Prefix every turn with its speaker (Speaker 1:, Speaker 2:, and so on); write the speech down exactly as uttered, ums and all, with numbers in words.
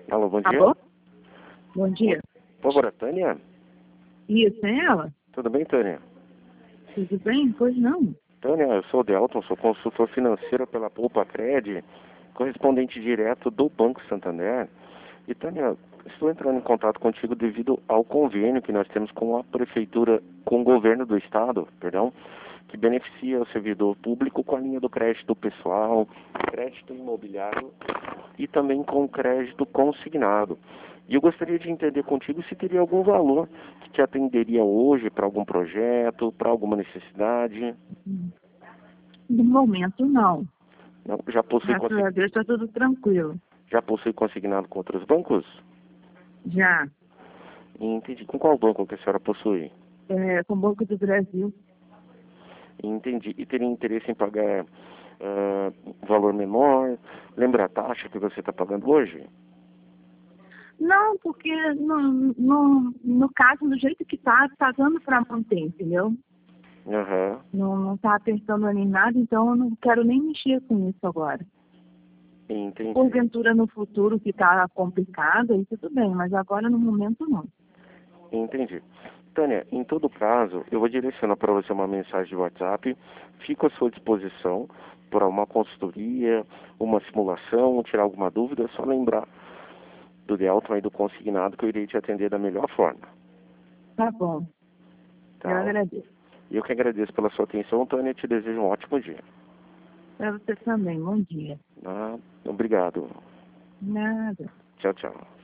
Speaker 1: Alô, bom dia.
Speaker 2: Alô? Bom dia.
Speaker 1: Por favor, a Tânia?
Speaker 2: Isso, é ela?
Speaker 1: Tudo bem, Tânia?
Speaker 2: Tudo bem? Pois não.
Speaker 1: Tânia, eu sou o Delton, sou consultor financeiro pela Poupa Cred, correspondente direto do Banco Santander. E, Tânia, estou entrando em contato contigo devido ao convênio que nós temos com a Prefeitura, com o Governo do Estado, perdão, que beneficia o servidor público com a linha do crédito pessoal, crédito imobiliário e também com crédito consignado. E eu gostaria de entender contigo se teria algum valor que te atenderia hoje para algum projeto, para alguma necessidade.
Speaker 2: No momento, não.
Speaker 1: Não, já possui
Speaker 2: Graças
Speaker 1: consig...
Speaker 2: a Deus está tudo tranquilo.
Speaker 1: já possui consignado com outros bancos?
Speaker 2: Já.
Speaker 1: Entendi. Com qual banco que a senhora possui?
Speaker 2: É, com o Banco do Brasil.
Speaker 1: Entendi. E teria interesse em pagar uh, valor menor? Lembra a taxa que você está pagando hoje?
Speaker 2: Não, porque no, no, no caso, do jeito que está, está dando para manter, entendeu?
Speaker 1: Aham.
Speaker 2: Não, não está apertando nem nada, então eu não quero nem mexer com isso agora.
Speaker 1: Entendi.
Speaker 2: Porventura no futuro que está complicado, aí tudo bem, mas agora no momento não.
Speaker 1: Entendi. Tânia, em todo caso, eu vou direcionar para você uma mensagem de WhatsApp. Fico à sua disposição para uma consultoria, uma simulação, tirar alguma dúvida, é só lembrar do Delton e do consignado que eu irei te atender da melhor forma.
Speaker 2: Tá bom.
Speaker 1: Tá?
Speaker 2: Eu agradeço.
Speaker 1: E eu que agradeço pela sua atenção, Tânia, e te desejo um ótimo dia.
Speaker 2: Para você também. Bom dia.
Speaker 1: Ah, obrigado.
Speaker 2: Nada.
Speaker 1: Tchau, tchau.